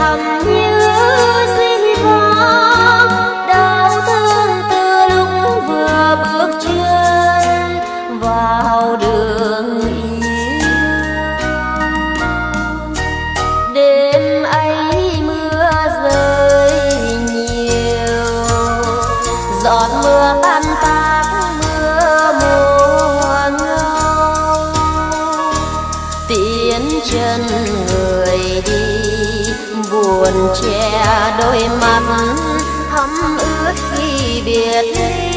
thầm như di vang, đau thương từ lúc vừa bước chân vào đường yêu. Đêm ấy mưa rơi nhiều, giọt mưa tan tác mưa mùa ngâu. Tiến chân người đi buồn che đôi mắt thấm ướt khi biệt ly.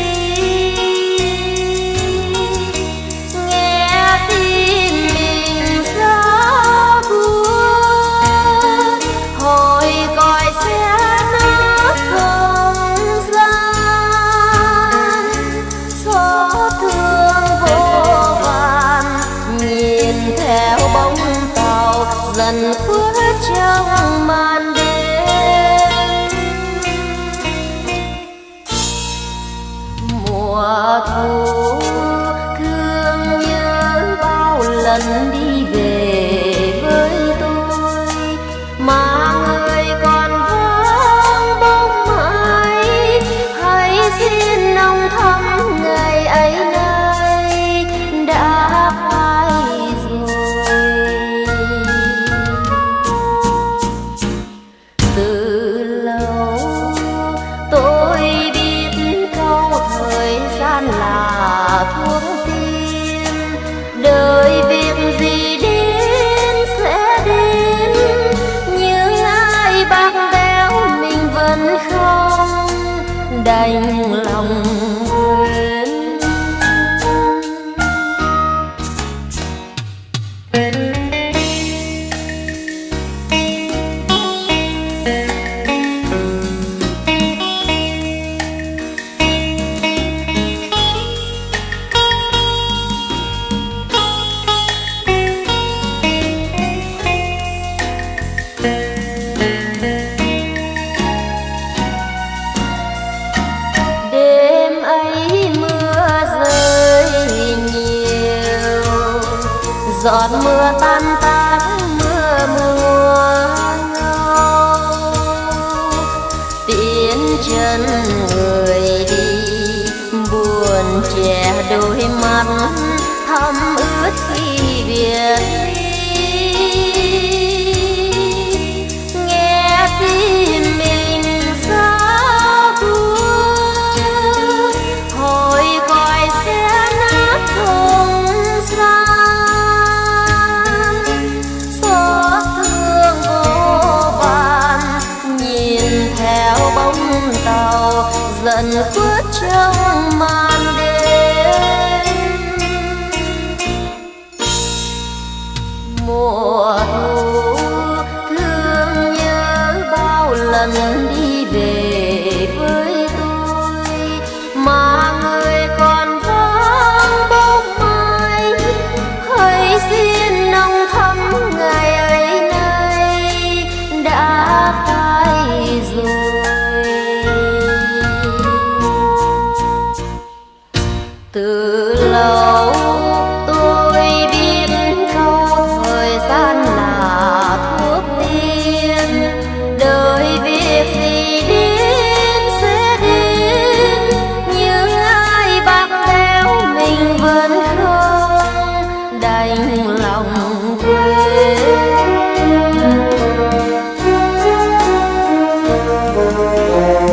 Nghe tin mình ra buồn, hồi còi xe nước không gian. Xót thương vô vàn nhìn theo bóng tàu dần khuất trong màn đêm. Mùa thu thương nhớ bao lần đi về với tôi, mà người còn vắng bóng mai. Hãy xin ông thăm ngày ấy nay đã phai rồi. Từ lâu tôi biết câu thời gian là thuốc tiên, đời việc gì đến sẽ đến, nhưng ai bạc béo mình vẫn không đành lòng quên. Đêm ấy mưa rơi nhiều, giọt mưa tan tác mưa mùa ngâu. Tiến chân người đi buồn che đôi mắt thấm ướt khi biệt ly. Nghe tim mình xa buồn, hồi còi xe nát không gian. Xót thương vô vàn nhìn theo bóng tàu dần khuất trong màn đêm. Mùa thu thương nhớ bao lần đi về với tôi, mà người còn vắng bóng mai. Hãy xin ông thăm ngày ấy nay đã phai rồi. Từ lâu tôi biết câu thời gian là thuốc tiên, đời việc gì đến sẽ đến, nhưng ai bạc béo mình vẫn không đành lòng quên.